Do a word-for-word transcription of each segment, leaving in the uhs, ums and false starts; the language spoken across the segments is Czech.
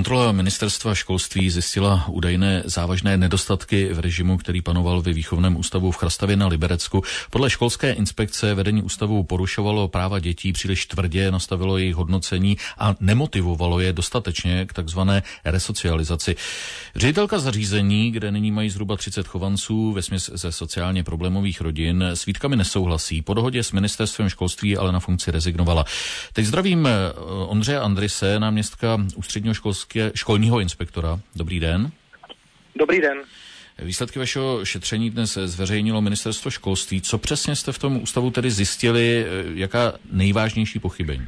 Kontrola ministerstva školství zjistila údajné závažné nedostatky v režimu, který panoval ve výchovném ústavu v Chrastavě na Liberecku. Podle školské inspekce vedení ústavu porušovalo práva dětí, příliš tvrdě nastavilo jejich hodnocení a nemotivovalo je dostatečně k takzvané resocializaci. Ředitelka zařízení, kde nyní mají zhruba třicet chovanců, vesměs ze sociálně problémových rodin, s výtkami nesouhlasí. Po dohodě s ministerstvem školství ale na funkci rezignovala. Teď zdravím Ondřeje Andrise, náměstka ústředního školské, školního inspektora. Dobrý den. Dobrý den. Výsledky vašeho šetření dnes zveřejnilo ministerstvo školství. Co přesně jste v tom ústavu tedy zjistili, jaká nejvážnější pochybení?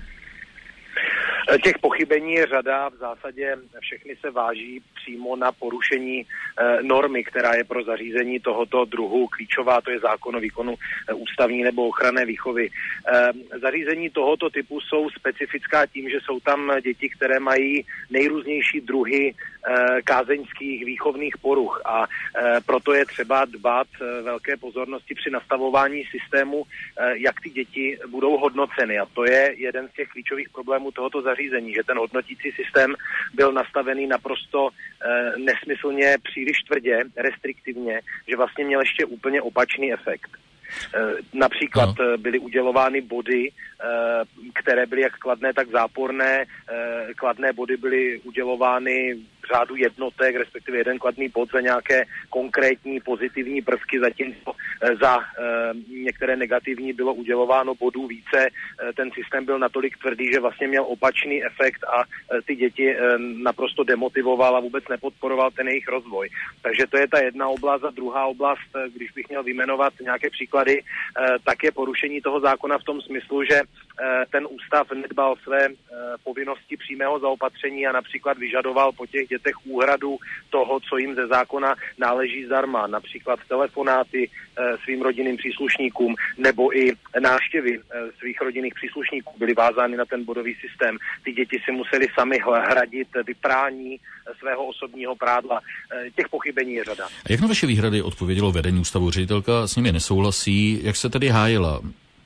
Těch pochybení je řada, v zásadě všechny se váží přímo na porušení e, normy, která je pro zařízení tohoto druhu klíčová, to je zákon o výkonu e, ústavní nebo ochranné výchovy. E, zařízení tohoto typu jsou specifická tím, že jsou tam děti, které mají nejrůznější druhy e, kázeňských výchovných poruch a e, proto je třeba dbát e, velké pozornosti při nastavování systému, e, jak ty děti budou hodnoceny, a to je jeden z těch klíčových problémů tohoto zařízení. Řízení, že ten hodnotící systém byl nastavený naprosto e, nesmyslně, příliš tvrdě, restriktivně, že vlastně měl ještě úplně opačný efekt. E, například no. byly udělovány body, e, které byly jak kladné, tak záporné. E, kladné body byly udělovány v řádu jednotek, respektive jeden kladný bod za nějaké konkrétní pozitivní prvky, zatímco e, za e, některé negativní bylo udělováno bodů více. E, ten systém byl natolik tvrdý, že vlastně měl opačný efekt a e, ty děti e, naprosto demotivoval a vůbec nepodporoval ten jejich rozvoj. Takže to je ta jedna oblast. A druhá oblast, když bych měl vyjmenovat nějaké příklady, e, tak je porušení toho zákona v tom smyslu, že e, ten ústav nedbal své e, povinnosti přímého zaopatření a například vyžadoval po těch dětech úhradu toho, co jim ze zákona náleží zdarma, například telefonáty e, svým rodinným příslušníkům nebo i návštěvy e, svých rodinných příslušníků byly vázány na ten bodový systém. Ty děti si museli sami hradit vyprání svého osobního prádla. E, těch pochybení je řada. A jak na vaše výhrady odpovědělo vedení ústavu? Ředitelka s nimi nesouhlasí. Jak se tedy hájila?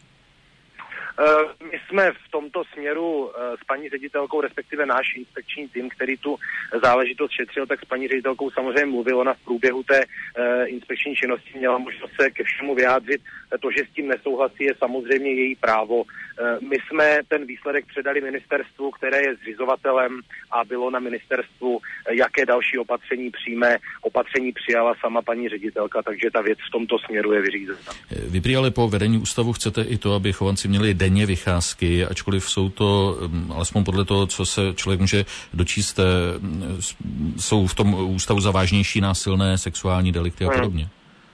My jsme v tomto směru s paní ředitelkou, respektive náš inspekční tým, který tu záležitost šetřil, tak s paní ředitelkou samozřejmě mluvil. Ona v průběhu té inspekční činnosti měla možnost se ke všemu vyjádřit. To, že s tím nesouhlasí, je samozřejmě její právo. My jsme ten výsledek předali ministerstvu, které je zřizovatelem, a bylo na ministerstvu, jaké další opatření přijme. Opatření přijala sama paní ředitelka, takže ta věc v tomto směru je vyřízena. Vy prý ale po vedení ústavu chcete i to, aby chovanci měli denně vycházky, ačkoliv jsou to, alespoň podle toho, co se člověk může dočíst, jsou v tom ústavu za vážnější násilné sexuální delikty a podobně.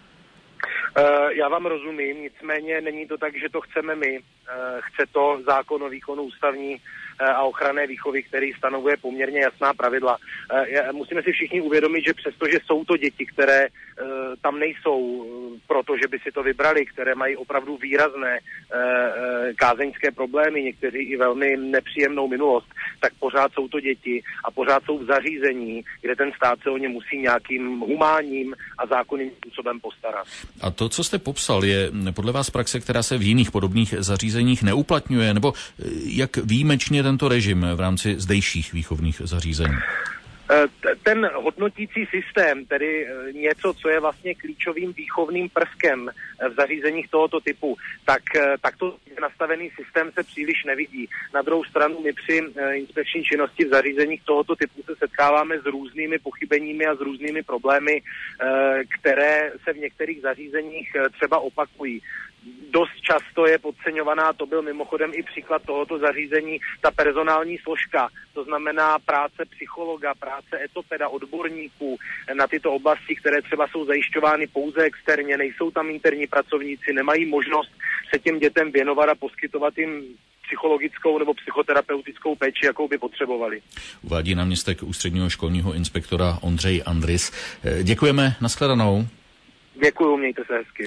Já vám rozumím, nicméně není to tak, že to chceme my. Chce to zákon o výkonu ústavní a ochranné výchovy, který stanovuje poměrně jasná pravidla. Musíme si všichni uvědomit, že přestože jsou to děti, které tam nejsou proto, že by si to vybrali, které mají opravdu výrazné kázeňské problémy, někteří i velmi nepříjemnou minulost, tak pořád jsou to děti a pořád jsou v zařízení, kde ten stát se o ně musí nějakým humánním a zákonným způsobem postarat. A to, co jste popsal, je podle vás praxe, která se v jiných podobných zařízeních neuplatňuje, nebo jak výjimečně tento režim v rámci zdejších výchovných zařízení? Ten hodnotící systém, tedy něco, co je vlastně klíčovým výchovným prvkem v zařízeních tohoto typu, tak takto nastavený systém se příliš nevidí. Na druhou stranu my při inspekční činnosti v zařízeních tohoto typu se setkáváme s různými pochybeními a s různými problémy, které se v některých zařízeních třeba opakují. Dost často je podceňovaná, to byl mimochodem i příklad tohoto zařízení, ta personální složka, to znamená práce psychologa, práce etopeda, odborníků na tyto oblasti, které třeba jsou zajišťovány pouze externě, nejsou tam interní pracovníci, nemají možnost se těm dětem věnovat a poskytovat jim psychologickou nebo psychoterapeutickou péči, jakou by potřebovali. Uvádí náměstek ústředního školního inspektora Ondřej Andris. Děkujeme, nashledanou. Děkuju, mějte se hezky.